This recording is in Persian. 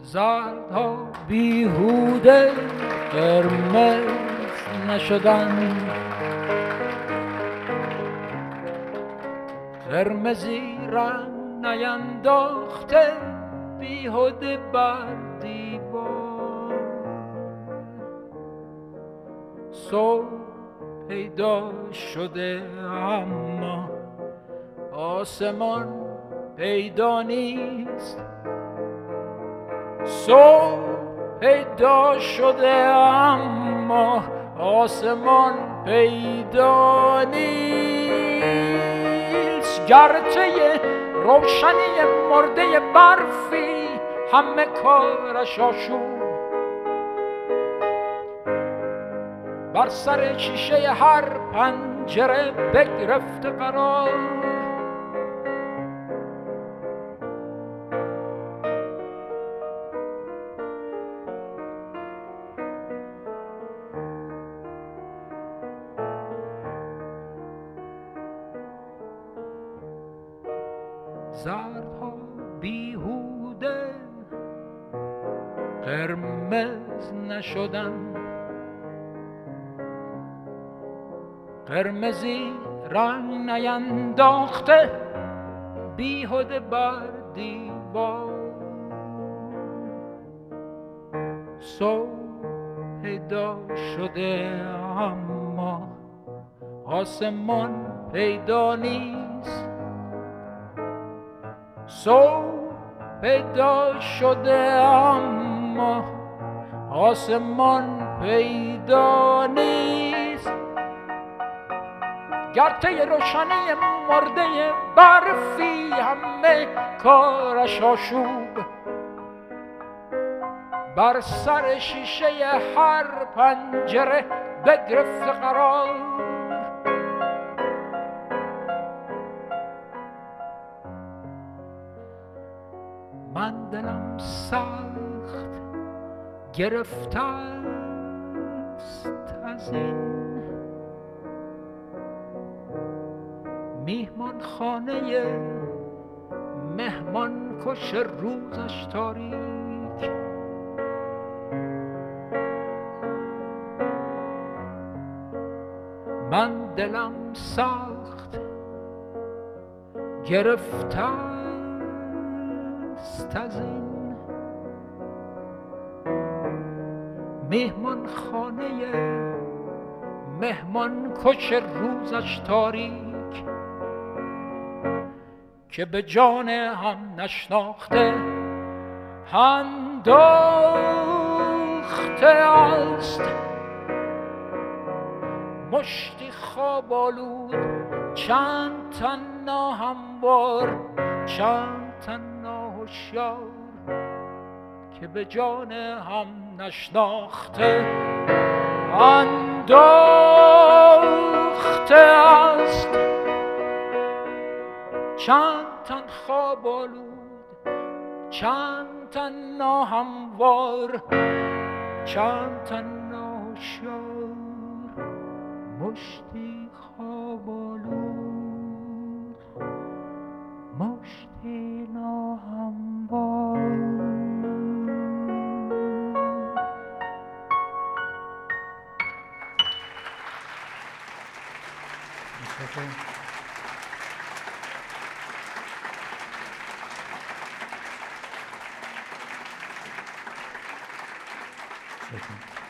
زردها بیهوده قرمز نشدن، قرمزی رنگ نینداخته بیهوده بر دیوار. صبح پیدا شده اما آسمان پیدا نیست. صبح پیدا شده اما آسمان پیدا نیست. گرچه روشنی مرده برفی همه کارش آشوب، بر سر شیشه هر پنجره بگرفته قرار. زردها بیهوده قرمز نشدن، قرمزی رنگ نینداخته بیهوده بر دیوار. صبح پیدا شده اما آسمان پیدا نیست. صبح پیدا شده اما آسمان پیدا نیست. گرچه روشنی مرده برفی همه کارش آشوب، بر سر شیشه هر پنجره بگرفته قرار. من دلم سخت گرفته است از این میهمان خانه مهمان کش روزش تاریک. من دلم سخت گرفته است از این میهمان خانه مهمان کش روزش تاریک، که به جان هم نشناخته انداخته است. مشتی خواب آلود چند تن ناهموار، چند تن ناهوشیار، که به جان هم نشناخته انداخته است. چند تن خواب آلود، چند تن ناهموار، چند تن ناهوشیار، مشتی خواب آلود، مشتی ناهموار. Thank you.